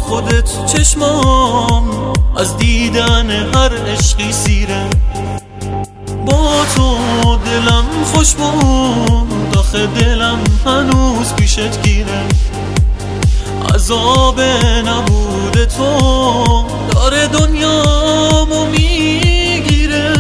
خودت چشمام از دیدن هر عشقی سیره. با تو دلم خوش بود، آخه دلم هنوز پیشت گیره. عذاب نبود تو داره دنیامو میگیره.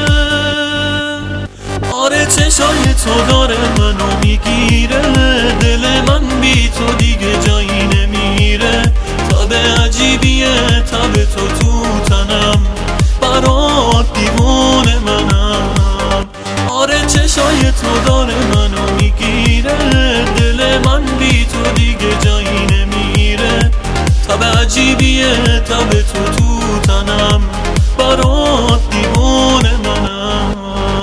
آره چشای تو داره منو میگیره. دل من بی تو دیگه جایی نمیره. تب عجیبیه تب تو تو تنم، برات دیوونه منم. آره چشای تو داره منو میگیره. دل من بی تو دیگه جایی نمیره. تب عجیبیه تب تو تو تنم، برات دیوونه منم.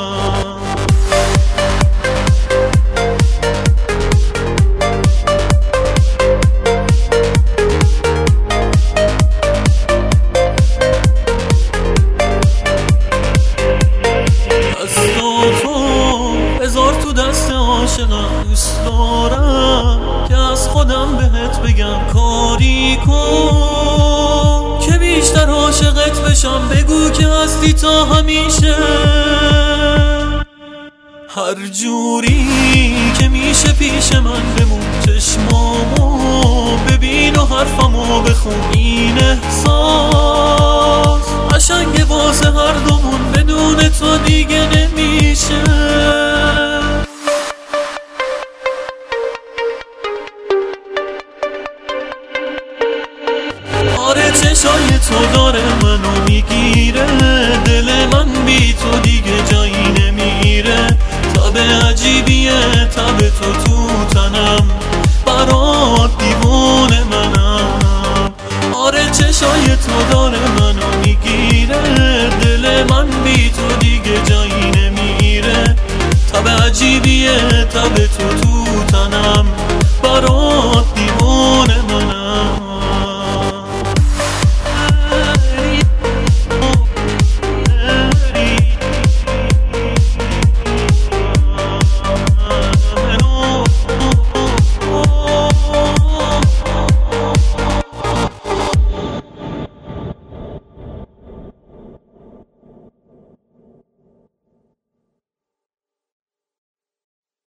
عاشقم دوست دارم که از خودم بهت بگم کاری کن که بیشتر عاشقت بشم. بگو که هستی تا همیشه، هر جوری که میشه پیش من بمون. چشمامو ببین و حرفمو بخون. این احساس قشنگه واسه هر دومون، بدون تو دیگه نمیشه. آره چشای تو داره منو میگیره. دل من بی تو دیگه جایی نمیره. تب عجیبیه تب تو تو تنم، برات دیوونه منم. آره چشای تو داره منو میگیره. دل من بی تو دیگه جایی نمیره. تب عجیبیه تب تو تو تنم.